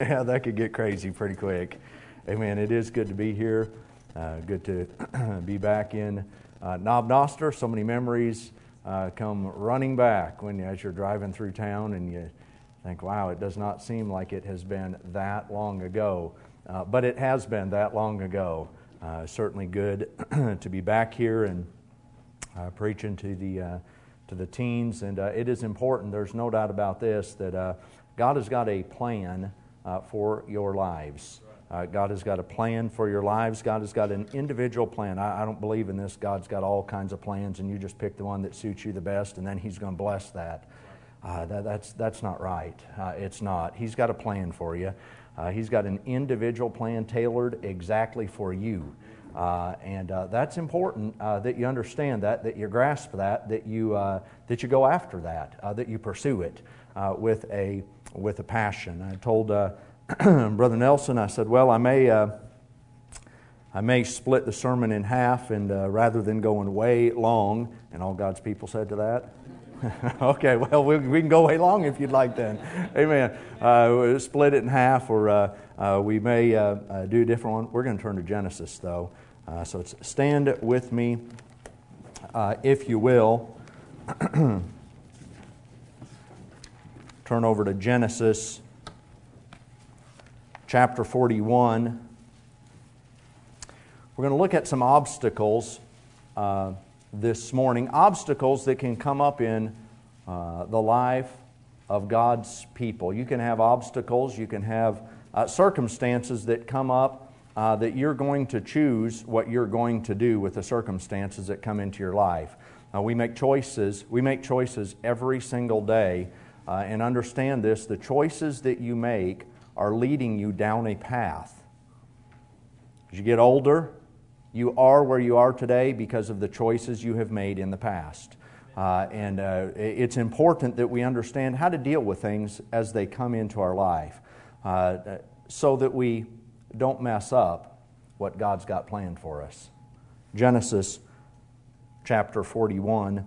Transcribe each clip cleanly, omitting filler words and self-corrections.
Yeah, that could get crazy pretty quick. Amen. It is good to be here. Good to be back in Knob Noster. So many memories come running back as you're driving through town and you think, wow, it does not seem like it has been that long ago. But it has been that long ago. Certainly good to be back here and preaching to the teens. And it is important, there's no doubt about this, that God has got a plan for your lives. God has got a plan for your lives. God has got an individual plan. I don't believe in this. God's got all kinds of plans, and you just pick the one that suits you the best, and then He's going to bless that. That's not right. It's not. He's got a plan for you. He's got an individual plan tailored exactly for you. And that's important that you understand that you grasp that you go after that you pursue it with a passion. I told Brother Nelson, I said, well, I may split the sermon in half, and rather than going way long, and all God's people said to that. Okay, well, we can go way long if you'd like then. Amen. We'll split it in half, or we may do a different one. We're going to turn to Genesis, though. So it's stand with me, if you will. Turn over to Genesis chapter 41. We're going to look at some obstacles this morning. Obstacles that can come up in the life of God's people. You can have obstacles, you can have circumstances that come up that you're going to choose what you're going to do with the circumstances that come into your life. We make choices. We make choices every single day. And understand this, the choices that you make are leading you down a path. As you get older, you are where you are today because of the choices you have made in the past. And it's important that we understand how to deal with things as they come into our life so that we don't mess up what God's got planned for us. Genesis chapter 41,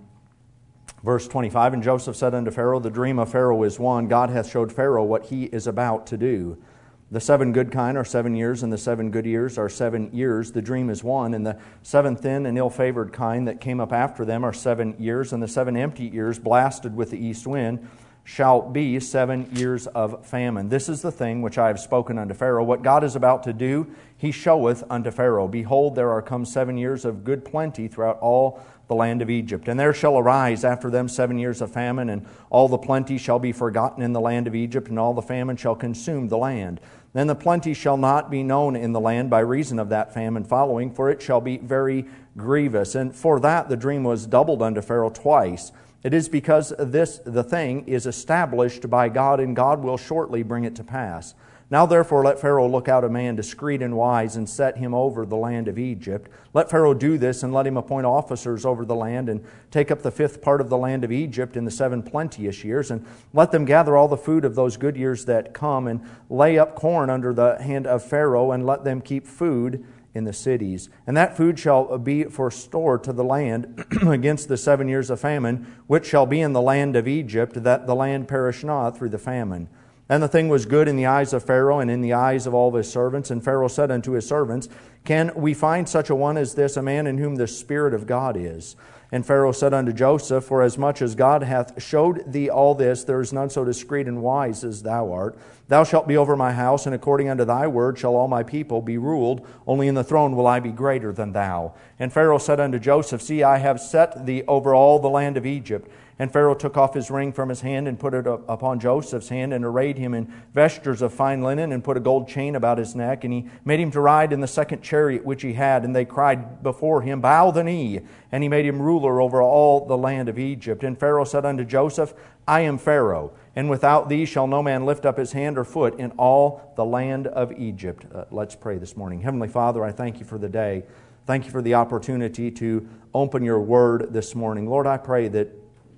verse 25, and Joseph said unto Pharaoh, the dream of Pharaoh is one. God hath showed Pharaoh what he is about to do. The 7 good kine are 7 years, and the 7 good years are 7 years. The dream is one, and the 7 thin and ill-favored kine that came up after them are 7 years, and the 7 empty ears blasted with the east wind shall be 7 years of famine. This is the thing which I have spoken unto Pharaoh. What God is about to do, He showeth unto Pharaoh. Behold, there are come 7 years of good plenty throughout all the land of Egypt. And there shall arise after them 7 years of famine, and all the plenty shall be forgotten in the land of Egypt, and all the famine shall consume the land. Then the plenty shall not be known in the land by reason of that famine following, for it shall be very grievous. And for that the dream was doubled unto Pharaoh twice. It is because the thing is established by God, and God will shortly bring it to pass. Now therefore let Pharaoh look out a man discreet and wise, and set him over the land of Egypt. Let Pharaoh do this, and let him appoint officers over the land, and take up the 5th part of the land of Egypt in the 7 plenteous years, and let them gather all the food of those good years that come, and lay up corn under the hand of Pharaoh, and let them keep food in the cities. And that food shall be for store to the land against the 7 years of famine, which shall be in the land of Egypt, that the land perish not through the famine. And the thing was good in the eyes of Pharaoh and in the eyes of all of his servants. And Pharaoh said unto his servants, Can we find such a one as this, a man in whom the Spirit of God is? And Pharaoh said unto Joseph, Forasmuch as God hath showed thee all this, there is none so discreet and wise as thou art. Thou shalt be over my house, and according unto thy word shall all my people be ruled. Only in the throne will I be greater than thou. And Pharaoh said unto Joseph, See, I have set thee over all the land of Egypt. And Pharaoh took off his ring from his hand, and put it upon Joseph's hand, and arrayed him in vestures of fine linen, and put a gold chain about his neck. And he made him to ride in the 2nd chariot which he had. And they cried before him, Bow the knee. And he made him ruler over all the land of Egypt. And Pharaoh said unto Joseph, I am Pharaoh, and without thee shall no man lift up his hand or foot in all the land of Egypt. Let's pray this morning. Heavenly Father, I thank you for the day. Thank you for the opportunity to open your word this morning. Lord, I pray that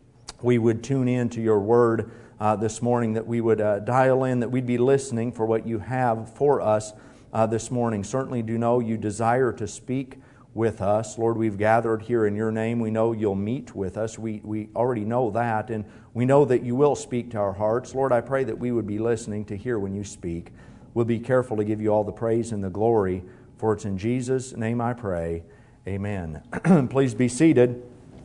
we would tune in to your word this morning, that we would dial in, that we'd be listening for what you have for us this morning. Certainly do know you desire to speak with us. Lord, we've gathered here in your name. We know you'll meet with us. We already know that, and we know that you will speak to our hearts. Lord, I pray that we would be listening to hear when you speak. We'll be careful to give you all the praise and the glory, for it's in Jesus' name I pray. Amen. Please be seated.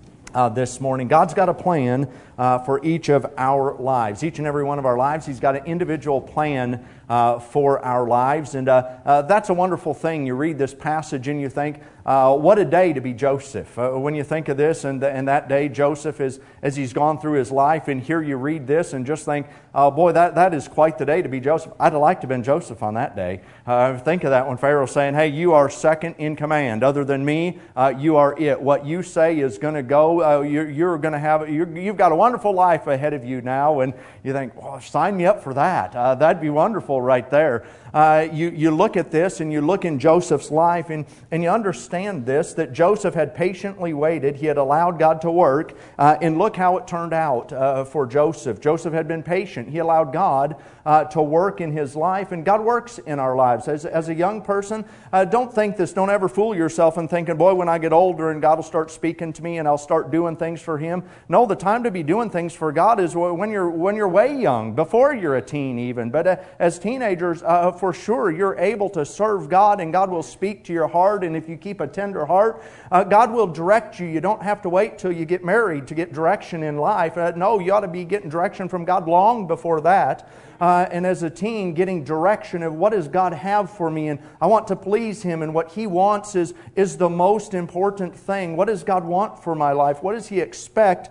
This morning. God's got a plan for each of our lives. Each and every one of our lives, He's got an individual plan for our lives. And that's a wonderful thing. You read this passage and you think, what a day to be Joseph. When you think of this and that day, Joseph, as he's gone through his life, and here you read this and just think, boy, that is quite the day to be Joseph. I'd have liked to have been Joseph on that day. Think of that when Pharaoh's saying, hey, you are second in command. Other than me, you are it. What you say is going to go. You're going to have. You've got a wonderful life ahead of you now, and you think, well, sign me up for that. That'd be wonderful right there. You look at this and you look in Joseph's life and you understand this, that Joseph had patiently waited. He had allowed God to work, and look how it turned out for Joseph. Joseph had been patient. He allowed God to work in his life, and God works in our lives. As a young person, don't think this. Don't ever fool yourself in thinking, boy, when I get older and God will start speaking to me and I'll start doing things for Him. No, the time to be doing things for God is when you're way young, before you're a teen even. But as teenagers, for sure, you're able to serve God, and God will speak to your heart. And if you keep a tender heart, God will direct you. You don't have to wait till you get married to get direction in life. No, you ought to be getting direction from God long before that. And as a teen, getting direction of what does God have for me, and I want to please Him, and what He wants is the most important thing. What does God want for my life? What does He expect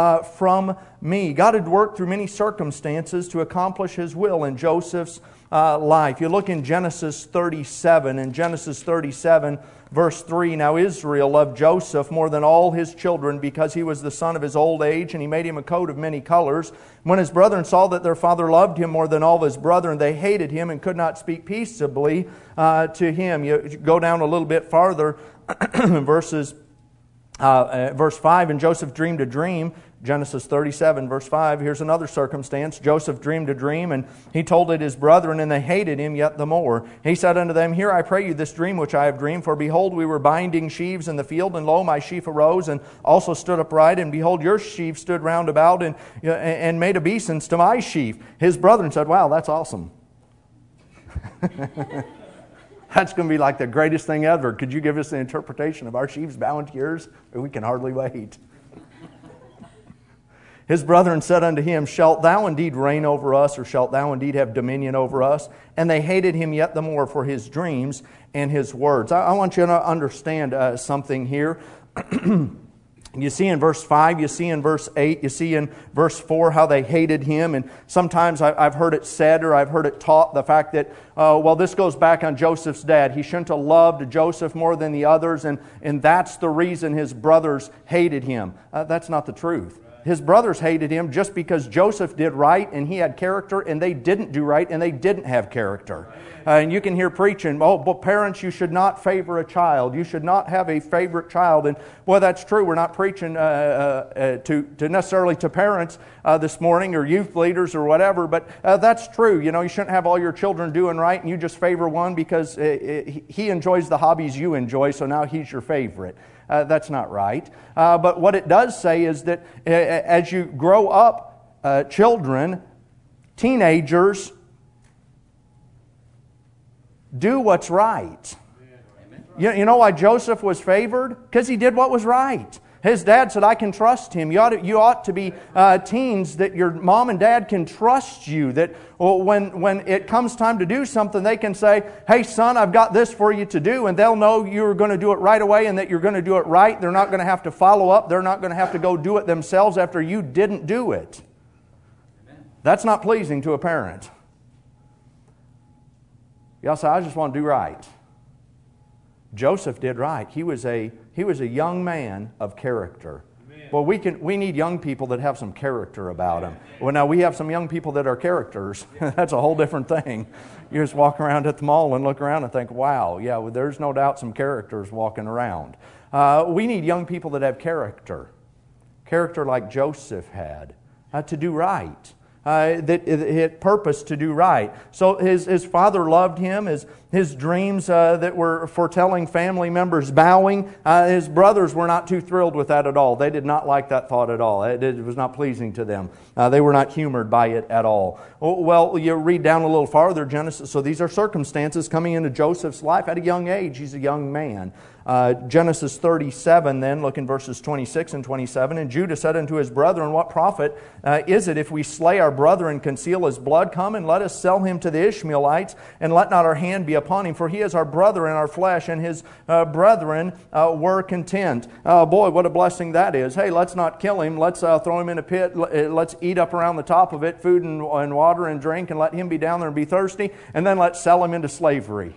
from me? God had worked through many circumstances to accomplish His will in Joseph's life. You look in Genesis 37, in Genesis 37, verse 3, now Israel loved Joseph more than all his children because he was the son of his old age, and he made him a coat of many colors. When his brethren saw that their father loved him more than all his brethren, they hated him and could not speak peaceably to him. You go down a little bit farther, verse 5, and Joseph dreamed a dream. Genesis 37, verse 5, here's another circumstance. Joseph dreamed a dream, and he told it his brethren, and they hated him yet the more. He said unto them, Hear, I pray you, this dream which I have dreamed. For behold, we were binding sheaves in the field, and lo, my sheaf arose, and also stood upright, and behold, your sheaf stood round about, and made obeisance to my sheaf. His brethren said, Wow, that's awesome. That's going to be like the greatest thing ever. Could you give us the interpretation of our sheaves bowing to yours? We can hardly wait. His brethren said unto him, Shalt thou indeed reign over us, or shalt thou indeed have dominion over us? And they hated him yet the more for his dreams and his words. I want you to understand something here. You see in verse 5, you see in verse 8, you see in verse 4 how they hated him. And sometimes I've heard it said, or I've heard it taught, the fact that, well, this goes back on Joseph's dad. He shouldn't have loved Joseph more than the others, and that's the reason his brothers hated him. That's not the truth. His brothers hated him just because Joseph did right and he had character, and they didn't do right and they didn't have character. And you can hear preaching, but parents, you should not favor a child. You should not have a favorite child. And boy, that's true. We're not preaching to necessarily to parents this morning, or youth leaders or whatever, but that's true. You know, you shouldn't have all your children doing right and you just favor one because he enjoys the hobbies you enjoy, so now he's your favorite. That's not right. But what it does say is that as you grow up, children, teenagers, do what's right. You know why Joseph was favored? Because he did what was right. His dad said, I can trust him. You ought to be teens that your mom and dad can trust you. That when it comes time to do something, they can say, hey son, I've got this for you to do. And they'll know you're going to do it right away and that you're going to do it right. They're not going to have to follow up. They're not going to have to go do it themselves after you didn't do it. Amen. That's not pleasing to a parent. Y'all say, I just want to do right. Joseph did right. He was a young man of character. Amen. Well, we need young people that have some character about them. Well, now we have some young people that are characters. That's a whole different thing. You just walk around at the mall and look around and think, wow, yeah, well, there's no doubt some characters walking around. We need young people that have character. Character like Joseph had. To do right. that it purposed to do right. So his father loved him. His dreams that were foretelling family members bowing, his brothers were not too thrilled with that at all. They did not like that thought at all. It was not pleasing to them. They were not humored by it at all. Well, you read down a little farther, Genesis. So these are circumstances coming into Joseph's life at a young age. He's a young man. Genesis 37 then, look in verses 26 and 27. And Judah said unto his brethren, What profit is it if we slay our brother and conceal his blood? Come and let us sell him to the Ishmaelites, and let not our hand be upon him, for he is our brother in our flesh, and his brethren were content. Boy, what a blessing that is. Hey, let's not kill him. Let's throw him in a pit. Let's eat up around the top of it, food and water and drink, and let him be down there and be thirsty, and then let's sell him into slavery.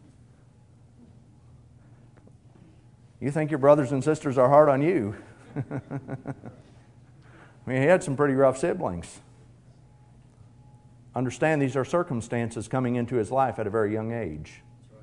You think your brothers and sisters are hard on you. I mean, he had some pretty rough siblings. Understand, these are circumstances coming into his life at a very young age.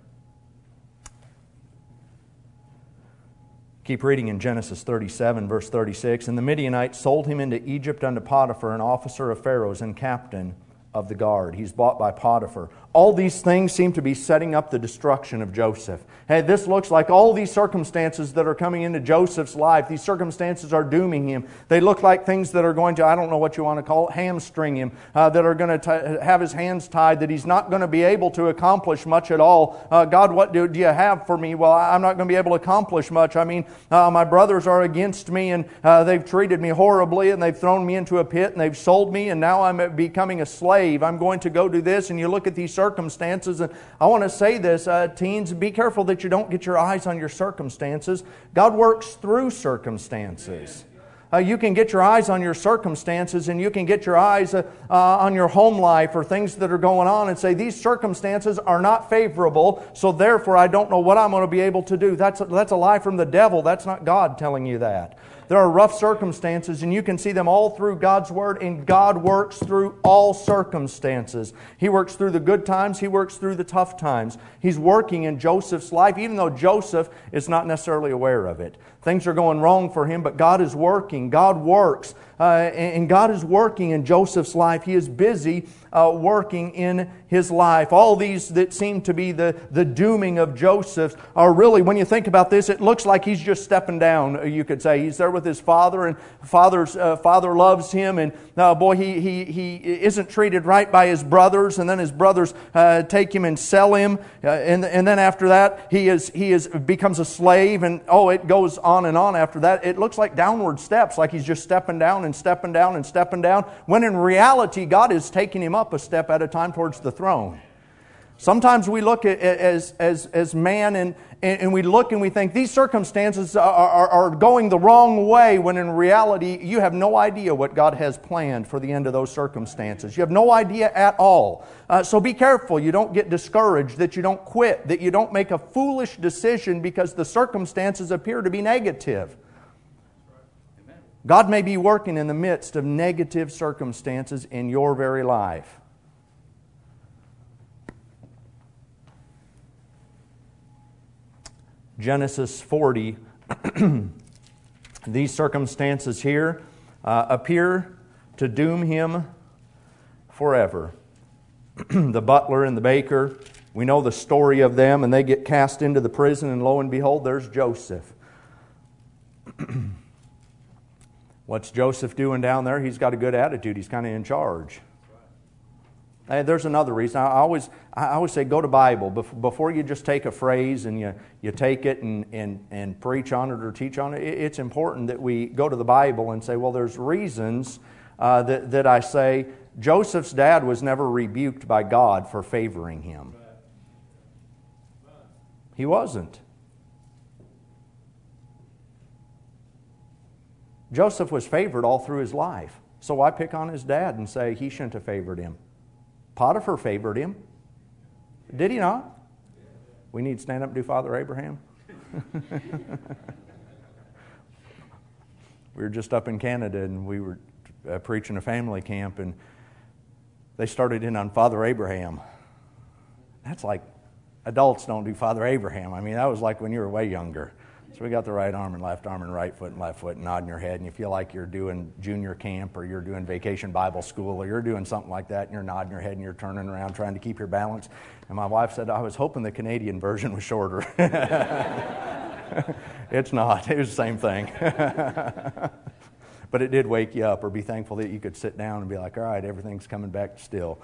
Keep reading in Genesis 37, verse 36. And the Midianites sold him into Egypt unto Potiphar, an officer of Pharaoh's and captain of the guard. He's bought by Potiphar. All these things seem to be setting up the destruction of Joseph. Hey, this looks like all these circumstances that are coming into Joseph's life, these circumstances are dooming him. They look like things that are going to, I don't know what you want to call it, hamstring him, that are going to have his hands tied, that he's not going to be able to accomplish much at all. God, what do you have for me? Well, I'm not going to be able to accomplish much. I mean, my brothers are against me, and they've treated me horribly, and they've thrown me into a pit, and they've sold me, and now I'm becoming a slave. I'm going to go do this, and you look at these circumstances, and I want to say this, teens, be careful that you don't get your eyes on your circumstances. God works through circumstances. You can get your eyes on your circumstances, and you can get your eyes on your home life or things that are going on and say, these circumstances are not favorable, so therefore I don't know what I'm going to be able to do. That's a lie from the devil. That's not God telling you that. There are rough circumstances, and you can see them all through God's Word, and God works through all circumstances. He works through the good times. He works through the tough times. He's working in Joseph's life, even though Joseph is not necessarily aware of it. Things are going wrong for him, but God is working. God works. And God is working in Joseph's life. He is busy working in his life. All these that seem to be the dooming of Joseph are really, when you think about this, it looks like he's just stepping down, you could say. He's there with his father, and father loves him, and he isn't treated right by his brothers, and then his brothers take him and sell him, and then after that he becomes a slave, and it goes on and on after that. It looks like downward steps, like he's just stepping down and stepping down and stepping down, when in reality God is taking him up a step at a time towards the throne. Sometimes we look at as man and we look and we think these circumstances are going the wrong way, when in reality you have no idea what God has planned for the end of those circumstances. You have no idea at all. So be careful. You don't get discouraged, that you don't quit, that you don't make a foolish decision because the circumstances appear to be negative. God may be working in the midst of negative circumstances in your very life. Genesis 40, these circumstances here appear to doom him forever. The butler and the baker, we know the story of them, and they get cast into the prison, and lo and behold, there's Joseph. What's Joseph doing down there? He's got a good attitude. He's kind of in charge. Hey, there's another reason. I always say go to Bible. Before you just take a phrase and you take it and preach on it or teach on it, it's important that we go to the Bible and say, well, there's reasons that I say Joseph's dad was never rebuked by God for favoring him. He wasn't. Joseph was favored all through his life. So why pick on his dad and say he shouldn't have favored him? Potiphar favored him. Did he not? We need to stand up and do Father Abraham. We were just up in Canada, and we were preaching a family camp, and they started in on Father Abraham. That's like, adults don't do Father Abraham. I mean, that was like when you were way younger. So we got the right arm and left foot and left foot, and nodding your head, and you feel like you're doing junior camp or you're doing vacation Bible school or you're doing something like that, and you're nodding your head and you're turning around trying to keep your balance. And my wife said, I was hoping the Canadian version was shorter. It's not. It was the same thing. But it did wake you up, or be thankful that you could sit down and be like, all right, everything's coming back still.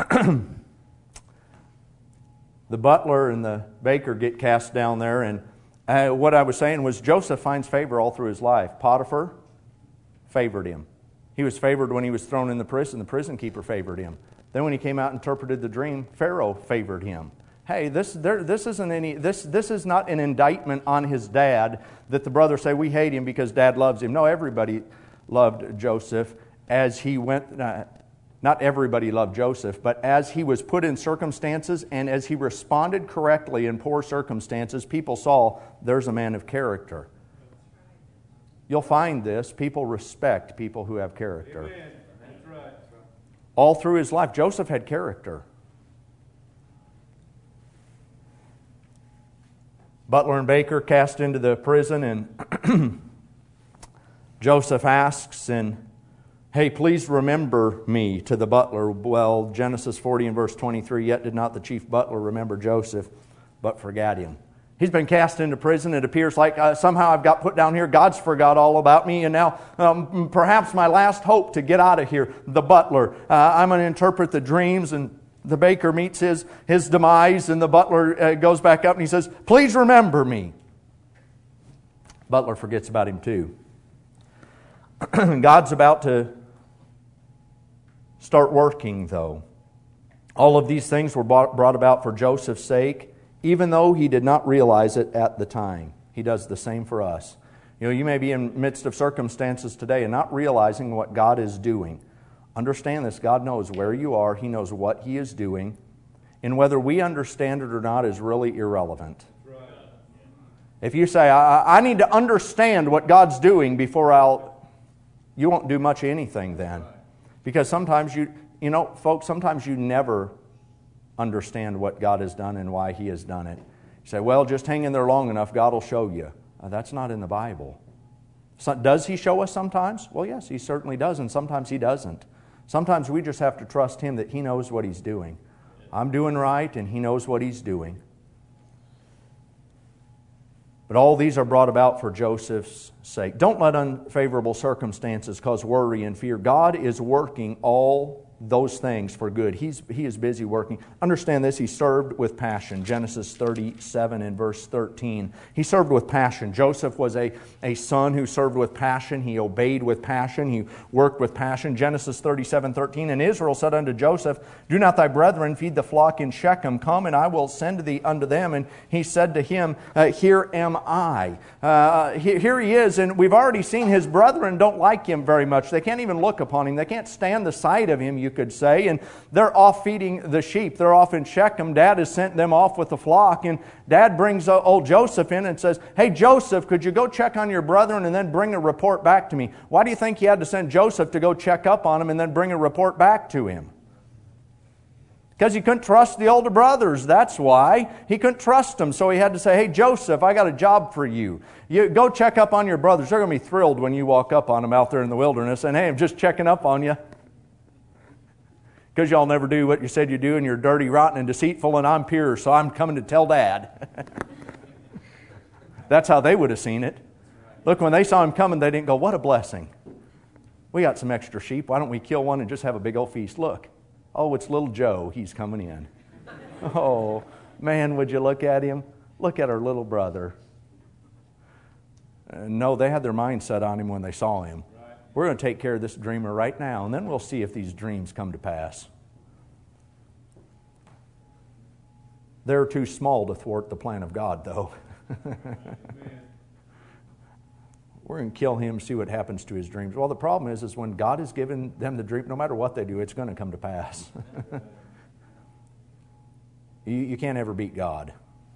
The butler and the baker get cast down there, and what I was saying was Joseph finds favor all through his life. Potiphar favored him. He was favored when he was thrown in the prison. The prison keeper favored him. Then when he came out and interpreted the dream, Pharaoh favored him. Hey, this is not an indictment on his dad that the brothers say we hate him because dad loves him. No, everybody loved Joseph as he went. Not everybody loved Joseph, but as he was put in circumstances and as he responded correctly in poor circumstances, people saw there's a man of character. You'll find this. People respect people who have character. Amen. That's right. All through his life, Joseph had character. Butler and baker cast into the prison, and Joseph asks, and hey, please remember me to the butler. Well, Genesis 40 and verse 23, yet did not the chief butler remember Joseph, but forgot him. He's been cast into prison. It appears like somehow I've got put down here. God's forgot all about me, and now perhaps my last hope to get out of here, the butler. I'm going to interpret the dreams, and the baker meets his demise, and the butler goes back up and he says, please remember me. Butler forgets about him too. God's about to start working, though. All of these things were brought about for Joseph's sake, even though he did not realize it at the time. He does the same for us. You know, you may be in the midst of circumstances today and not realizing what God is doing. Understand this, God knows where you are, He knows what He is doing, and whether we understand it or not is really irrelevant. Right. If you say, I need to understand what God's doing before you won't do much of anything then. Because sometimes folks, sometimes you never understand what God has done and why He has done it. You say, well, just hang in there long enough, God will show you. That's not in the Bible. So, does He show us sometimes? Well, yes, He certainly does, and sometimes He doesn't. Sometimes we just have to trust Him that He knows what He's doing. I'm doing right, and He knows what He's doing. But all these are brought about for Joseph's sake. Don't let unfavorable circumstances cause worry and fear. God is working all those things for good. He is busy working. Understand this, He served with passion. Genesis 37 and verse 13. He served with passion. Joseph was a son who served with passion. He obeyed with passion. He worked with passion. Genesis 37:13. And Israel said unto Joseph, do not thy brethren feed the flock in Shechem? Come, and I will send thee unto them. And he said to him, here am I. Here he is, and we've already seen his brethren don't like him very much. They can't even look upon him. They can't stand the sight of him, you could say. And they're off feeding the sheep. They're off in Shechem. Dad has sent them off with the flock. And Dad brings old Joseph in and says, hey, Joseph, could you go check on your brethren and then bring a report back to me? Why do you think he had to send Joseph to go check up on him and then bring a report back to him? Because he couldn't trust the older brothers. That's why. He couldn't trust them. So he had to say, hey, Joseph, I got a job for you. You go check up on your brothers. They're going to be thrilled when you walk up on them out there in the wilderness and, hey, I'm just checking up on you. Because y'all never do what you said you do, and you're dirty, rotten, and deceitful, and I'm pure, so I'm coming to tell Dad. That's how they would have seen it. Look, when they saw him coming, they didn't go, what a blessing. We got some extra sheep. Why don't we kill one and just have a big old feast? Look. Oh, it's little Joe. He's coming in. Oh, man, would you look at him? Look at our little brother. No, they had their mind set on him when they saw him. We're going to take care of this dreamer right now, and then we'll see if these dreams come to pass. They're too small to thwart the plan of God, though. We're going to kill him, see what happens to his dreams. Well, the problem is when God has given them the dream, no matter what they do, it's going to come to pass. You can't ever beat God.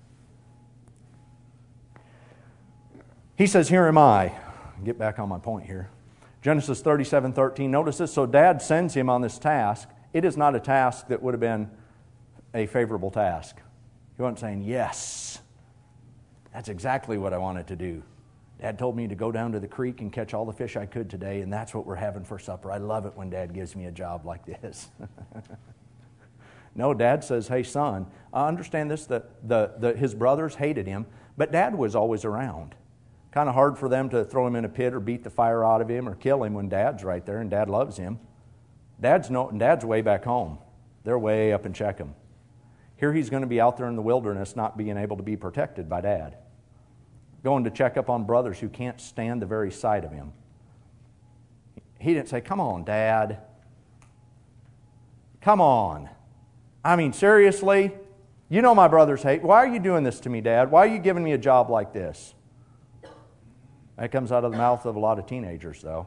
He says, here am I. Get back on my point here. Genesis 37:13. Notice this. So Dad sends him on this task. It is not a task that would have been a favorable task. He wasn't saying, yes, That's exactly what I wanted to do. Dad told me to go down to the creek and catch all the fish I could today, and that's what we're having for supper. I love it when Dad gives me a job like this. No, Dad says, hey, son, I understand this, that his brothers hated him, but Dad was always around. Kind of hard for them to throw him in a pit or beat the fire out of him or kill him when Dad's right there and Dad loves him. Dad's way back home. They're way up in Shechem. Here he's going to be out there in the wilderness not being able to be protected by Dad. Going to check up on brothers who can't stand the very sight of him. He didn't say, come on, Dad. Come on. I mean, seriously? You know my brothers hate. Why are you doing this to me, Dad? Why are you giving me a job like this? That comes out of the mouth of a lot of teenagers, though.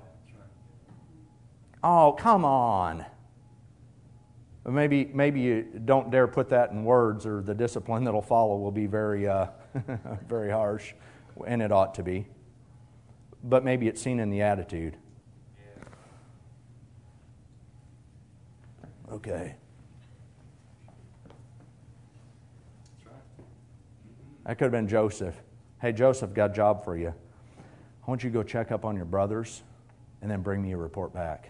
Oh, come on. Maybe you don't dare put that in words, or the discipline that'll follow will be very, very harsh, and it ought to be. But maybe it's seen in the attitude. Okay. That could have been Joseph. Hey, Joseph, got a job for you. I want you to go check up on your brothers and then bring me a report back.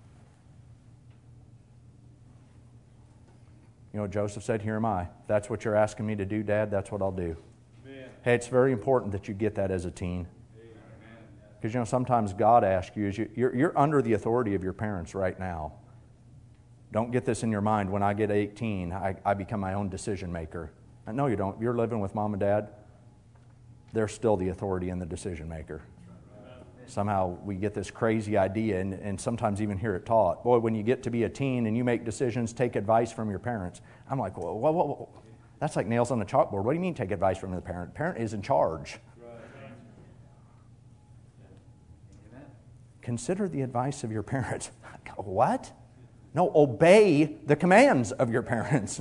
You know what Joseph said? Here am I. If that's what you're asking me to do, Dad, that's what I'll do. Amen. Hey, it's very important that you get that as a teen. Because, you know, sometimes God asks you, you're under the authority of your parents right now. Don't get this in your mind, when I get 18, I become my own decision maker. No, you don't. You're living with Mom and Dad. They're still the authority and the decision maker. Somehow we get this crazy idea and sometimes even hear it taught. Boy, when you get to be a teen and you make decisions, take advice from your parents. I'm like, whoa. That's like nails on a chalkboard. What do you mean take advice from the parent? The parent is in charge. Consider the advice of your parents. What? No, obey the commands of your parents.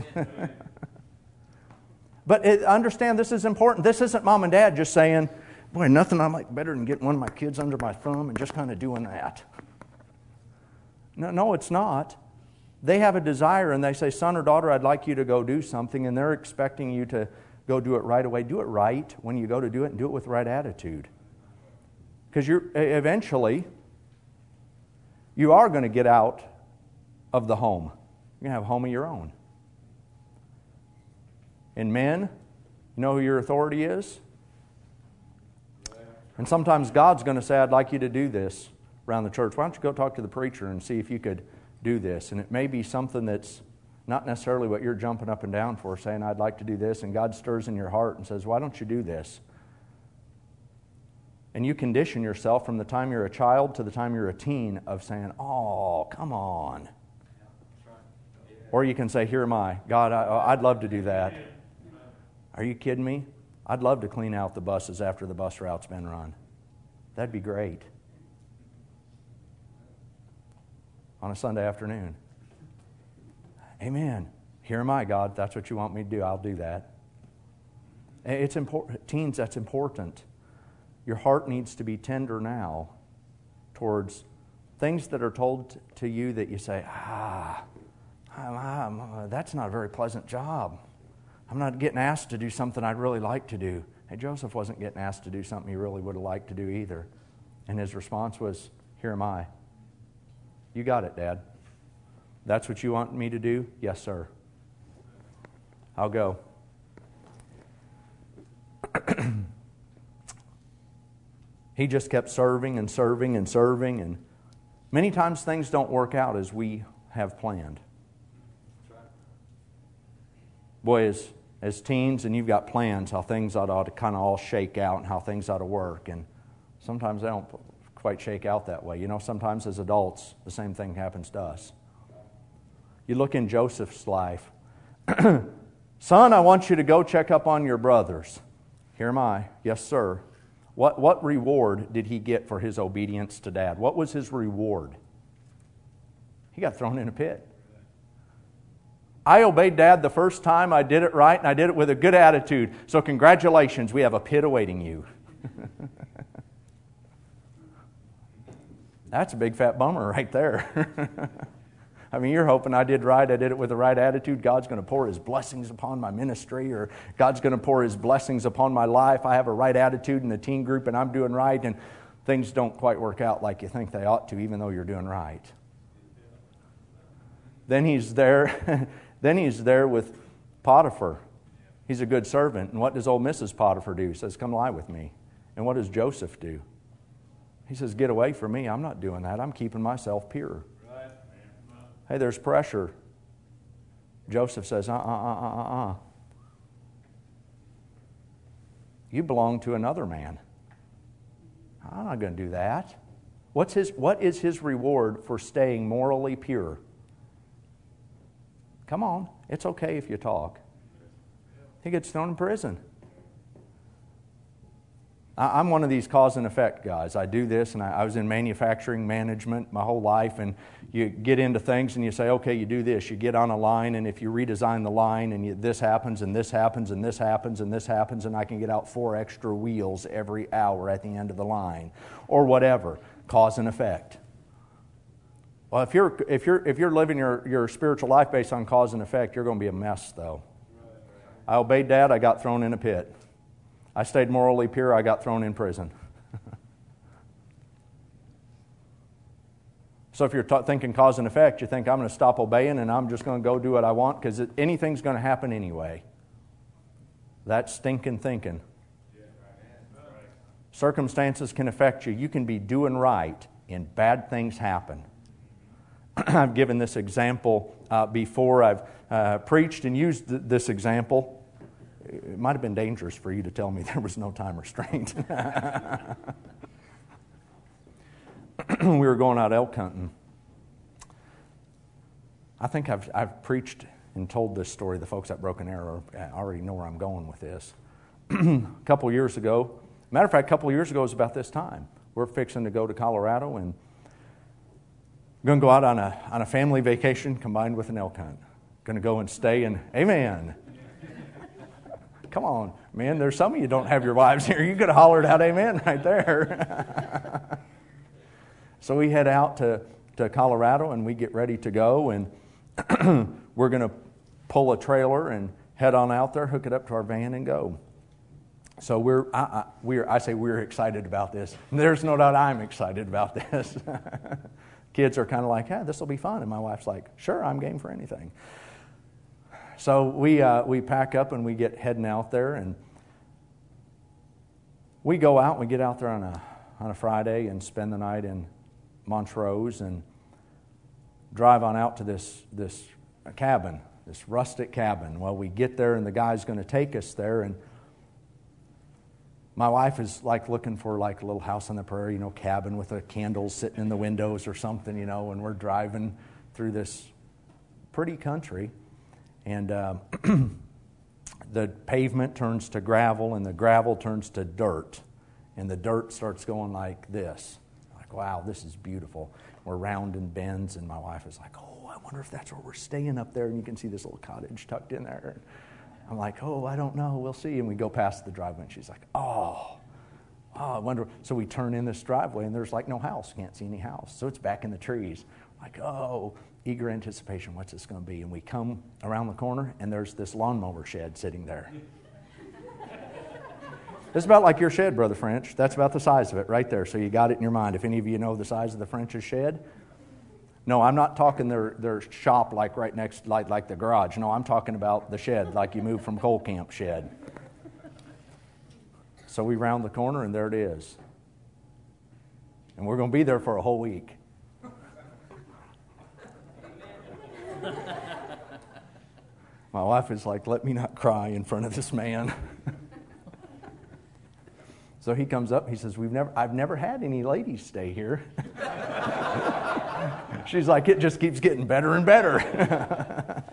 But understand, this is important. This isn't Mom and Dad just saying, boy, nothing I like better than getting one of my kids under my thumb and just kind of doing that. No, it's not. They have a desire and they say, son or daughter, I'd like you to go do something, and they're expecting you to go do it right away. Do it right when you go to do it, and do it with the right attitude. Because eventually, you are going to get out of the home. You're going to have a home of your own. And men, you know who your authority is? And sometimes God's going to say, I'd like you to do this around the church. Why don't you go talk to the preacher and see if you could do this? And it may be something that's not necessarily what you're jumping up and down for, saying, I'd like to do this. And God stirs in your heart and says, why don't you do this? And you condition yourself from the time you're a child to the time you're a teen of saying, oh, come on. Or you can say, here am I. God, I'd love to do that. Are you kidding me? I'd love to clean out the buses after the bus route's been run. That'd be great. On a Sunday afternoon. Amen. Here am I, God. That's what you want me to do. I'll do that. It's important. Teens, that's important. Your heart needs to be tender now towards things that are told to you that you say, that's not a very pleasant job. I'm not getting asked to do something I'd really like to do. Hey, Joseph wasn't getting asked to do something he really would have liked to do either. And his response was, here am I. You got it, Dad. That's what you want me to do? Yes, sir. I'll go. He just kept serving and serving and serving, and many times things don't work out as we have planned. Boy, as teens, and you've got plans how things ought to kind of all shake out and how things ought to work, and sometimes they don't quite shake out that way. You know, sometimes as adults, the same thing happens to us. You look in Joseph's life. Son, I want you to go check up on your brothers. Here am I. Yes, sir. What reward did he get for his obedience to Dad? What was his reward? He got thrown in a pit. I obeyed Dad the first time. I did it right, and I did it with a good attitude. So congratulations, we have a pit awaiting you. That's a big fat bummer right there. I mean, you're hoping I did right, I did it with the right attitude. God's going to pour His blessings upon my ministry, or God's going to pour His blessings upon my life. I have a right attitude in the teen group and I'm doing right, and things don't quite work out like you think they ought to, even though you're doing right. Then he's there, with Potiphar. He's a good servant. And what does old Mrs. Potiphar do? He says, come lie with me. And what does Joseph do? He says, get away from me. I'm not doing that. I'm keeping myself pure. Right. Hey, there's pressure. Joseph says, You belong to another man. I'm not going to do that. What is his reward for staying morally pure? Come on, it's okay if you talk. He gets thrown in prison. I'm one of these cause and effect guys. I do this, and I was in manufacturing management my whole life, and you get into things and you say, okay, you do this. You get on a line, and if you redesign the line, and this happens, and this happens, and this happens, and this happens, and I can get out 4 extra wheels every hour at the end of the line, or whatever. Cause and effect. Well, if you're living your spiritual life based on cause and effect, you're going to be a mess, though. I obeyed Dad, I got thrown in a pit. I stayed morally pure, I got thrown in prison. So if you're thinking cause and effect, you think I'm going to stop obeying and I'm just going to go do what I want because anything's going to happen anyway. That's stinking thinking. Circumstances can affect you. You can be doing right and bad things happen. I've given this example before. I've preached and used this example. It might have been dangerous for you to tell me there was no time restraint. We were going out elk hunting. I think I've preached and told this story. The folks at Broken Arrow already know where I'm going with this. A couple years ago, matter of fact, a couple years ago was about this time. We're fixing to go to Colorado and going to go out on a family vacation combined with an elk hunt. Going to go and stay in. Amen. Come on, man. There's some of you don't have your wives here. You could have hollered out amen right there. So we head out to Colorado and we get ready to go, and we're going to pull a trailer and head on out there, hook it up to our van, and go. So we're excited about this. There's no doubt I'm excited about this. Kids are kind of like, this will be fun. And my wife's like, sure, I'm game for anything. So we pack up and we get heading out there, and we go out and we get out there on a Friday and spend the night in Montrose and drive on out to this cabin, this rustic cabin. Well, we get there and the guy's going to take us there, and my wife is like looking for like a little house on the prairie, cabin with a candle sitting in the windows or something, and we're driving through this pretty country. And the pavement turns to gravel, and the gravel turns to dirt. And the dirt starts going like this. Like, wow, this is beautiful. We're rounding bends, and my wife is like, I wonder if that's where we're staying up there. And you can see this little cottage tucked in there. And I'm like, I don't know. We'll see. And we go past the driveway, and she's like, I wonder. So we turn in this driveway, and there's like no house. Can't see any house. So it's back in the trees. Like, eager anticipation, what's this going to be? And we come around the corner, and there's this lawnmower shed sitting there. It's about like your shed, Brother French. That's about the size of it right there. So you got it in your mind. If any of you know the size of the French's shed. No, I'm not talking their shop like right next, like the garage. No, I'm talking about the shed, like you moved from coal camp shed. So we round the corner, and there it is. And we're going to be there for a whole week. My wife is like, let me not cry in front of this man. So he comes up, he says, I've never had any ladies stay here. She's like, it just keeps getting better and better.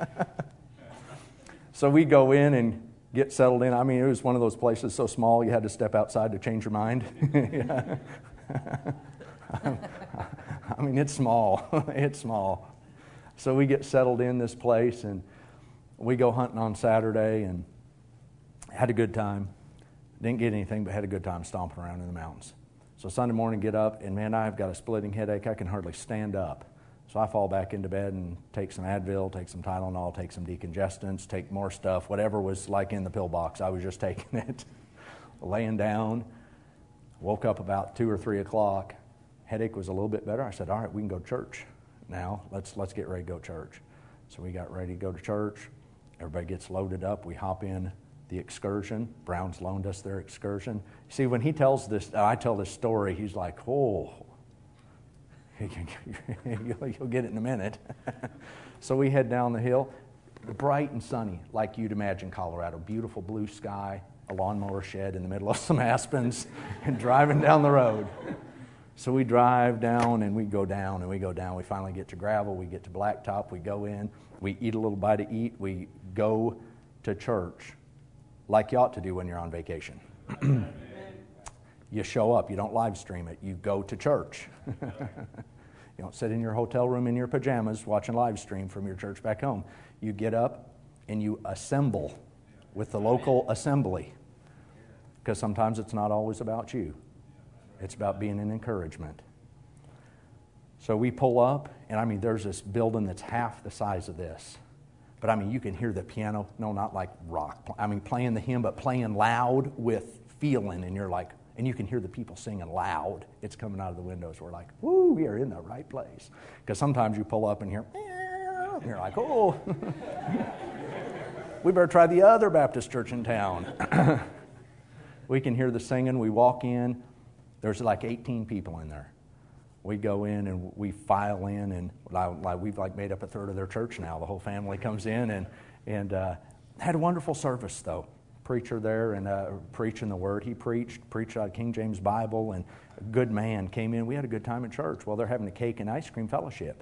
So we go in and get settled in. I mean, it was one of those places so small you had to step outside to change your mind. I mean, it's small. It's small. So we get settled in this place, and we go hunting on Saturday and had a good time. Didn't get anything, but had a good time stomping around in the mountains. So Sunday morning, get up, and man, I've got a splitting headache. I can hardly stand up. So I fall back into bed and take some Advil, take some Tylenol, take some decongestants, take more stuff, whatever was like in the pill box. I was just taking it, laying down. Woke up about 2 or 3 o'clock. Headache was a little bit better. I said, all right, we can go to church now. Let's get ready to go to church. So we got ready to go to church. Everybody gets loaded up. We hop in the excursion. Brown's loaned us their excursion. See, when he tells this, I tell this story, he's like, oh, you'll get it in a minute. So we head down the hill, bright and sunny, like you'd imagine Colorado. Beautiful blue sky, a lawnmower shed in the middle of some aspens, and driving down the road. So we drive down, and we go down, and we go down. We finally get to gravel. We get to blacktop. We go in. We eat a little bite to eat. We go to church like you ought to do when you're on vacation. You show up. You don't live stream it. You go to church. You don't sit in your hotel room in your pajamas watching live stream from your church back home. You get up and you assemble with the local assembly, because sometimes it's not always about you. It's about being an encouragement. So we pull up, and I mean, there's this building that's half the size of this. But I mean, you can hear the piano, no, not like rock. I mean, playing the hymn, but playing loud with feeling, and you're like, and you can hear the people singing loud. It's coming out of the windows. We're like, woo, we are in the right place. Because sometimes you pull up and hear, and you're like, oh, we better try the other Baptist church in town. We can hear the singing. We walk in. There's like 18 people in there. We go in and we file in, and we've like made up a third of their church now. The whole family comes in and had a wonderful service though. Preacher there and preaching the word. He preached out of King James Bible, and a good man came in. We had a good time at church. Well, they're having a cake and ice cream fellowship.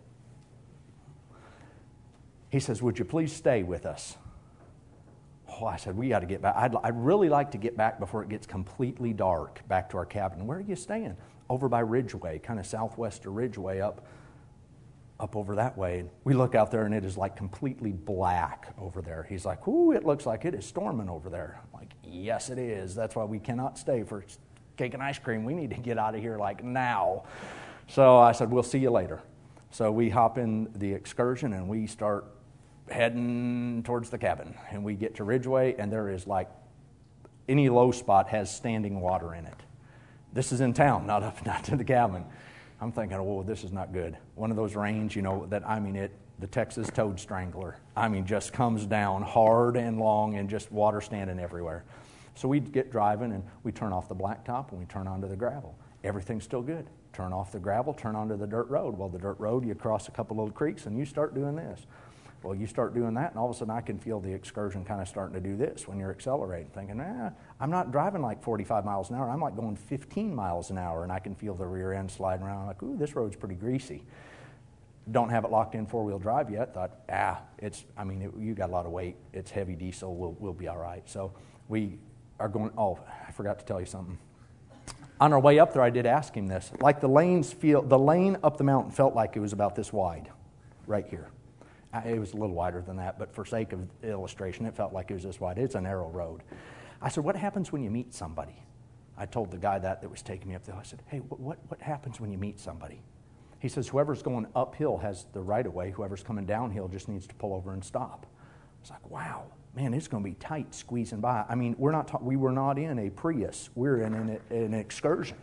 He says, would you please stay with us? Oh, I said, we got to get back. I'd really like to get back before it gets completely dark, back to our cabin. Where are you staying? Over by Ridgeway, kind of southwest of Ridgeway, up over that way. And we look out there, and it is like completely black over there. He's like, ooh, it looks like it is storming over there. I'm like, yes, it is. That's why we cannot stay for cake and ice cream. We need to get out of here like now. So I said, we'll see you later. So we hop in the excursion, and we start heading towards the cabin. And we get to Ridgeway, and there is like any low spot has standing water in it. This is in town, not to the cabin. I'm thinking, oh, this is not good. One of those rains, the Texas toad strangler, just comes down hard and long and just water standing everywhere. So we get driving and we turn off the blacktop and we turn onto the gravel. Everything's still good. Turn off the gravel, turn onto the dirt road. Well, the dirt road, you cross a couple little creeks and you start doing this. Well, you start doing that, and all of a sudden I can feel the excursion kind of starting to do this when you're accelerating, thinking, I'm not driving like 45 miles an hour. I'm like going 15 miles an hour, and I can feel the rear end sliding around. I'm like, ooh, this road's pretty greasy. Don't have it locked in four-wheel drive yet. Thought, you got a lot of weight. It's heavy diesel. We'll be all right. So we are going, I forgot to tell you something. On our way up there, I did ask him this. Like the lane up the mountain felt like it was about this wide, right here. It was a little wider than that, but for sake of illustration, it felt like it was this wide. It's a narrow road. I said, what happens when you meet somebody? I told the guy that was taking me up there. I said, hey, what happens when you meet somebody? He says, whoever's going uphill has the right of way. Whoever's coming downhill just needs to pull over and stop. I was like, wow, man, it's going to be tight squeezing by. We were not in a Prius. We're in an excursion.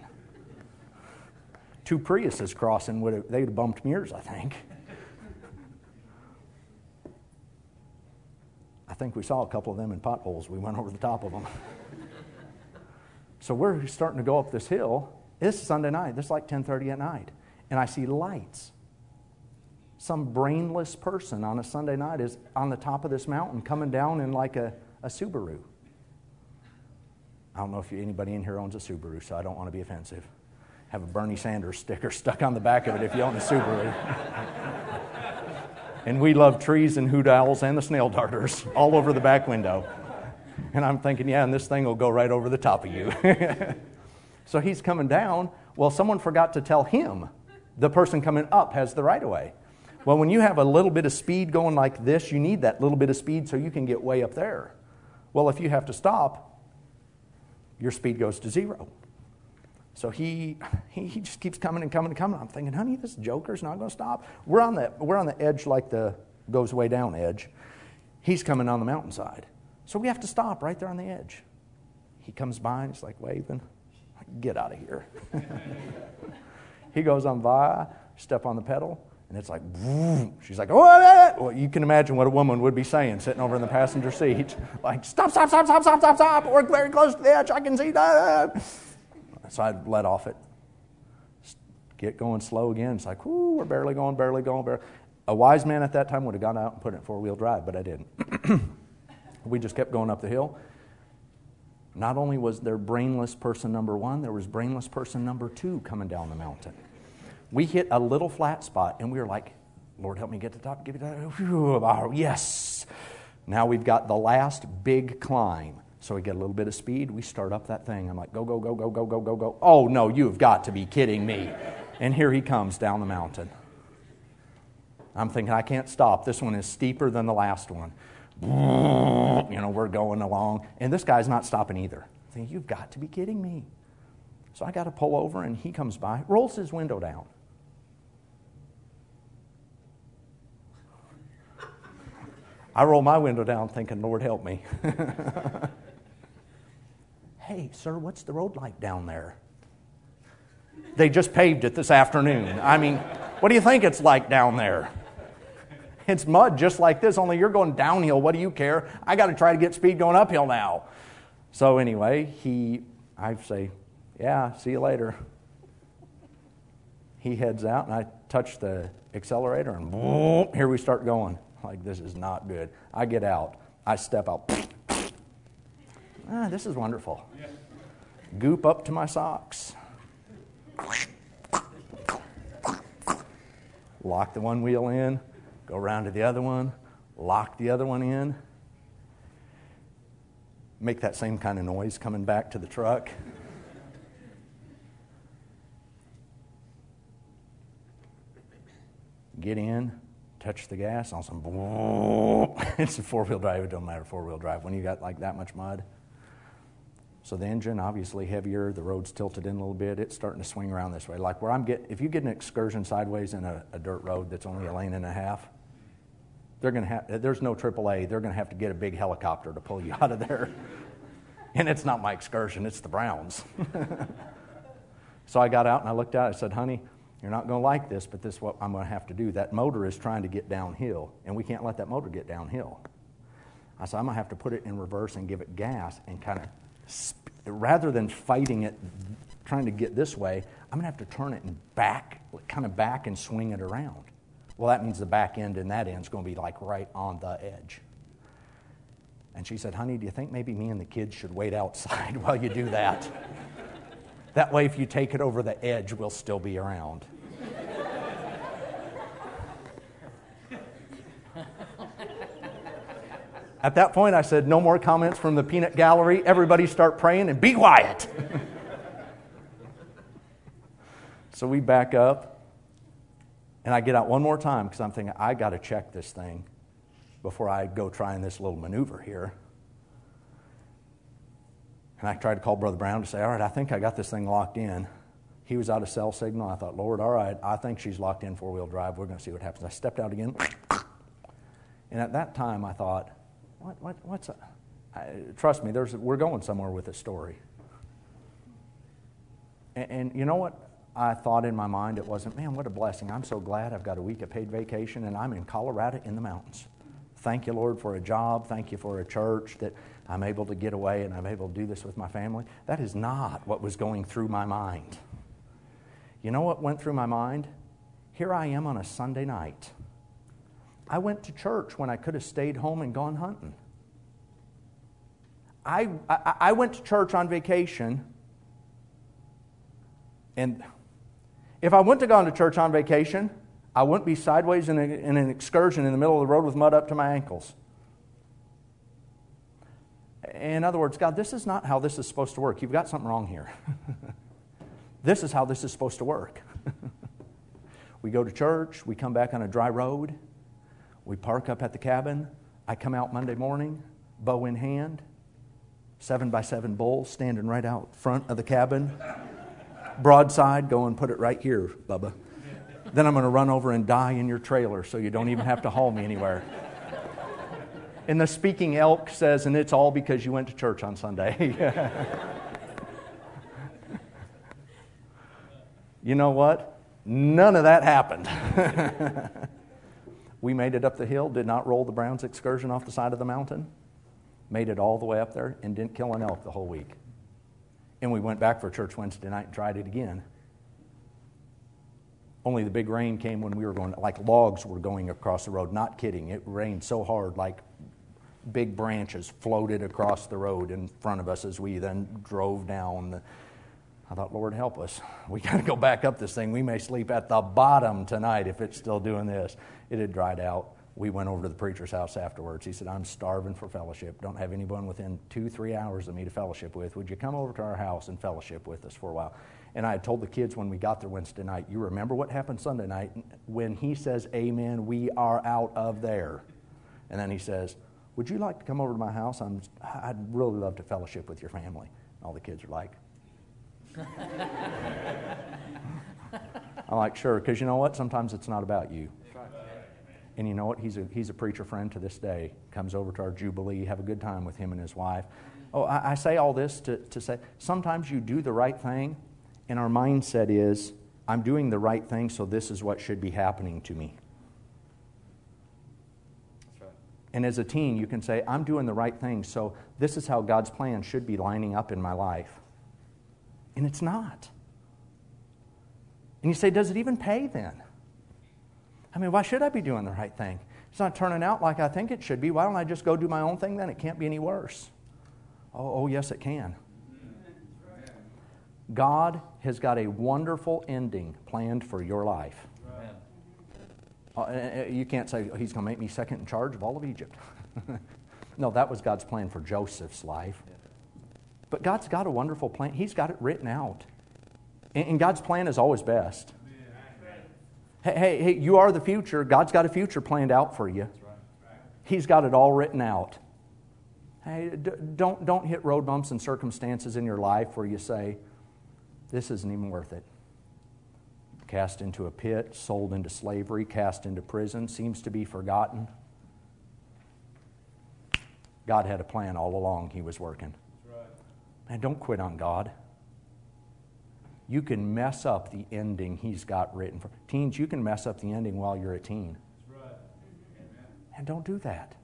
2 Priuses crossing, they'd have bumped mirrors, I think. I think we saw a couple of them in potholes. We went over the top of them. So we're starting to go up this hill. It's Sunday night. This is like 10:30 at night. And I see lights. Some brainless person on a Sunday night is on the top of this mountain coming down in like a Subaru. I don't know if anybody in here owns a Subaru, so I don't want to be offensive. Have a Bernie Sanders sticker stuck on the back of it if you own a Subaru. And we love trees and hoot owls and the snail darters all over the back window. And I'm thinking, and this thing will go right over the top of you. So he's coming down. Well, someone forgot to tell him the person coming up has the right of way. Well, when you have a little bit of speed going like this, you need that little bit of speed so you can get way up there. Well, if you have to stop, your speed goes to 0. So he just keeps coming and coming and coming. I'm thinking, honey, this joker's not going to stop. We're on the edge, like the goes way down edge. He's coming on the mountainside. So we have to stop right there on the edge. He comes by and he's like waving. Get out of here. He goes on by, step on the pedal, and it's like, boom. She's like, oh, well, you can imagine what a woman would be saying sitting over in the passenger seat. Like, stop. We're very close to the edge. I can see that. So I let off it. Get going slow again. It's like, whoo, we're barely going. A wise man at that time would have gone out and put it in four-wheel drive, but I didn't. We just kept going up the hill. Not only was there brainless person number one, there was brainless person number two coming down the mountain. We hit a little flat spot, and we were like, Lord, help me get to the top. Give me that. Whew, yes. Now we've got the last big climb. So we get a little bit of speed. We start up that thing. I'm like, go. Oh, no, you've got to be kidding me. And here he comes down the mountain. I'm thinking, I can't stop. This one is steeper than the last one. We're going along. And this guy's not stopping either. I think, you've got to be kidding me. So I got to pull over, and he comes by, rolls his window down. I roll my window down thinking, Lord, help me. Hey, sir, what's the road like down there? They just paved it this afternoon. I mean, what do you think it's like down there? It's mud just like this, only you're going downhill. What do you care? I got to try to get speed going uphill now. So anyway, I say, yeah, see you later. He heads out, and I touch the accelerator, and boom, here we start going. Like, this is not good. I get out. I step out. This is wonderful. Goop up to my socks. Lock the one wheel in. Go around to the other one. Lock the other one in. Make that same kind of noise coming back to the truck. Get in. Touch the gas. All of a sudden, boom. It's a four-wheel drive. It don't matter four-wheel drive when you got like that much mud. So the engine, obviously heavier, the road's tilted in a little bit, it's starting to swing around this way. Like where if you get an excursion sideways in a dirt road that's only a lane and a half, there's no AAA, they're going to have to get a big helicopter to pull you out of there. And it's not my excursion, it's the Browns. So I got out and I looked out, I said, honey, you're not going to like this, but this is what I'm going to have to do. That motor is trying to get downhill, and we can't let that motor get downhill. I said, I'm going to have to put it in reverse and give it gas and kind of, rather than fighting it, trying to get this way, I'm going to have to turn it and back and swing it around. Well, that means the back end and that end is going to be like right on the edge. And she said, honey, do you think maybe me and the kids should wait outside while you do that? That way, if you take it over the edge, we'll still be around. At that point, I said, no more comments from the peanut gallery. Everybody start praying and be quiet. So we back up, and I get out one more time because I'm thinking, I got to check this thing before I go trying this little maneuver here. And I tried to call Brother Brown to say, all right, I think I got this thing locked in. He was out of cell signal. I thought, Lord, all right, I think she's locked in four-wheel drive. We're going to see what happens. I stepped out again. And at that time, I thought, what's that? Trust me, we're going somewhere with this story. And you know what I thought in my mind? It wasn't, man, what a blessing. I'm so glad I've got a week of paid vacation, and I'm in Colorado in the mountains. Thank you, Lord, for a job. Thank you for a church that I'm able to get away and I'm able to do this with my family. That is not what was going through my mind. You know what went through my mind? Here I am on a Sunday night. I went to church when I could have stayed home and gone hunting. I went to church on vacation, and if I wouldn't have gone to church on vacation, I wouldn't be sideways in an excursion in the middle of the road with mud up to my ankles. In other words, God, this is not how this is supposed to work. You've got something wrong here. This is how this is supposed to work. We go to church. We come back on a dry road. We park up at the cabin. I come out Monday morning, bow in hand, 7x7 bull standing right out front of the cabin. Broadside, go and put it right here, Bubba. Then I'm going to run over and die in your trailer so you don't even have to haul me anywhere. And the speaking elk says, and it's all because you went to church on Sunday. You know what? None of that happened. We made it up the hill, did not roll the Browns excursion off the side of the mountain, made it all the way up there, and didn't kill an elk the whole week. And we went back for church Wednesday night and tried it again. Only the big rain came when we were going, like logs were going across the road. Not kidding. It rained so hard, like big branches floated across the road in front of us as we then drove down. I thought, Lord, help us. We got to go back up this thing. We may sleep at the bottom tonight if it's still doing this. It had dried out. We went over to the preacher's house afterwards. He said, I'm starving for fellowship. Don't have anyone within 2-3 hours of me to fellowship with. Would you come over to our house and fellowship with us for a while? And I had told the kids when we got there Wednesday night, you remember what happened Sunday night? When he says amen, we are out of there. And then he says, would you like to come over to my house? I'd really love to fellowship with your family. And all the kids are like, I'm like, sure, because you know what? Sometimes it's not about you. And you know what? He's a preacher friend to this day. Comes over to our Jubilee, have a good time with him and his wife. Oh, I say all this to say, sometimes you do the right thing, and our mindset is, I'm doing the right thing, so this is what should be happening to me. That's right. And as a teen, you can say, I'm doing the right thing, so this is how God's plan should be lining up in my life. And it's not. And you say, does it even pay then? I mean, why should I be doing the right thing? It's not turning out like I think it should be. Why don't I just go do my own thing then? It can't be any worse. Oh yes, it can. God has got a wonderful ending planned for your life. You can't say, He's going to make me second in charge of all of Egypt. No, that was God's plan for Joseph's life. But God's got a wonderful plan. He's got it written out. And God's plan is always best. Hey, you are the future. God's got a future planned out for you. He's got it all written out. Hey, don't hit road bumps and circumstances in your life where you say, this isn't even worth it. Cast into a pit, sold into slavery, cast into prison, seems to be forgotten. God had a plan all along. He was working. Man, don't quit on God. You can mess up the ending He's got written for. Teens, you can mess up the ending while you're a teen. And don't do that.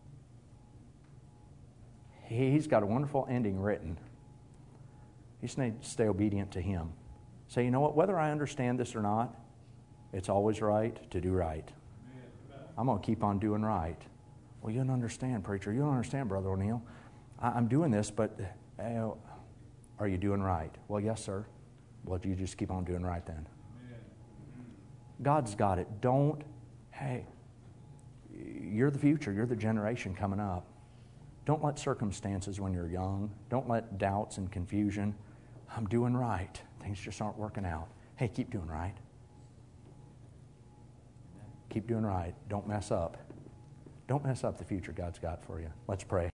He's got a wonderful ending written. You just need to stay obedient to Him. Say, you know what, whether I understand this or not, it's always right to do right. I'm going to keep on doing right. Well, you don't understand, preacher. You don't understand, Brother O'Neill. I'm doing this, but are you doing right? Well, yes, sir. Well, you just keep on doing right then. God's got it. Hey, you're the future. You're the generation coming up. Don't let circumstances when you're young, don't let doubts and confusion. I'm doing right. Things just aren't working out. Hey, keep doing right. Keep doing right. Don't mess up. Don't mess up the future God's got for you. Let's pray.